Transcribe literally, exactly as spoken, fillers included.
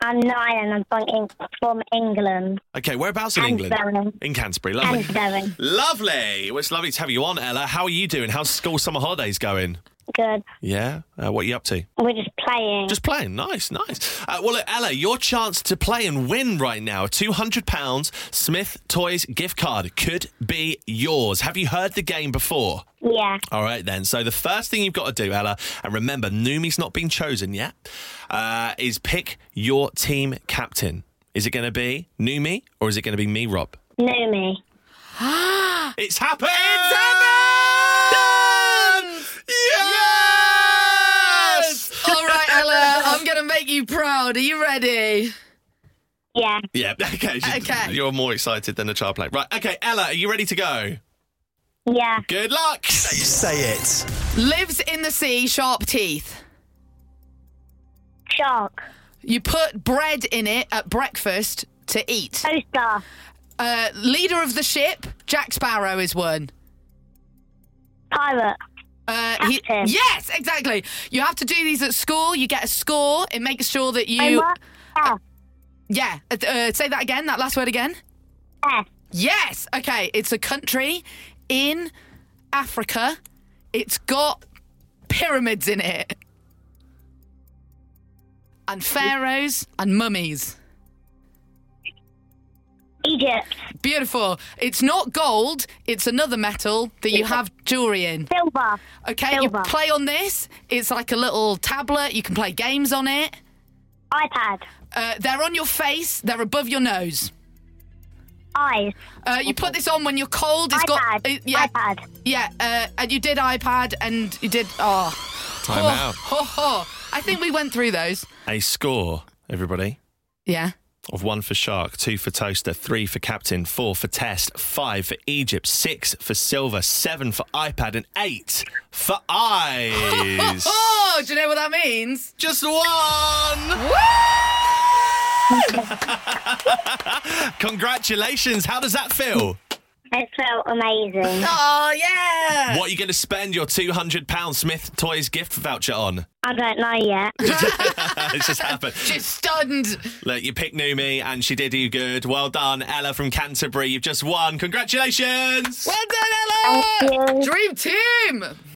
I'm nine and I'm from, Eng- from England. Okay, whereabouts in England? Canterbury. In Canterbury, lovely. Canterbury. Lovely. Well, it's lovely to have you on, Ella. How are you doing? How's school summer holidays going? Good. Yeah? Uh, what are you up to? We're just playing. Just playing. Nice, nice. Uh, well, look, Ella, your chance to play and win right now. A two hundred pounds Smith Toys gift card could be yours. Have you heard the game before? Yeah. All right, then. So the first thing you've got to do, Ella, and remember, Numi's not been chosen yet, uh, is pick your team captain. Is it going to be Numi or is it going to be me, Rob? Numi. It's happened! It's happened! Yes! All right, Ella, I'm going to make you proud. Are you ready? Yeah. Yeah, okay. Okay. You're more excited than the child play. Right, okay, Ella, are you ready to go? Yeah. Good luck! Say it. Lives in the sea, sharp teeth. Shark. You put bread in it at breakfast to eat. Toaster. Uh, leader of the ship, Jack Sparrow is one. Pirate. Uh, he, Captain. yes, exactly. You have to do these at school. You get a score. It makes sure that you... Homer. F. Yeah. Uh, uh, say that again, that last word again. F. Yes. Okay, it's a country in Africa. It's got pyramids in it. And pharaohs and mummies. Egypt. Beautiful. It's not gold. It's another metal that you have jewellery in. Silver. Okay, Silver. you play on this. It's like a little tablet. You can play games on it. iPad. Uh, they're on your face. They're above your nose. Eyes. Uh, you put this on when you're cold. It's iPad. got... Uh, yeah. iPad. Yeah, uh, and you did iPad and you did... Oh. Time oh, out. Oh, oh. I think we went through those. A score, everybody, Yeah. of one for Shark, two for Toaster, three for Captain, four for Test, five for Egypt, six for Silver, seven for iPad, and eight for Eyes. Oh, do you know what that means? Just one! Congratulations. How does that feel? It felt amazing. Oh, yeah. What are you going to spend your two hundred pounds Smith Toys gift voucher on? I don't know yet. It's just happened. Just stunned. Look, you picked Numi and she did you good. Well done, Ella from Canterbury. You've just won. Congratulations. Well done, Ella. Thank you. Dream team.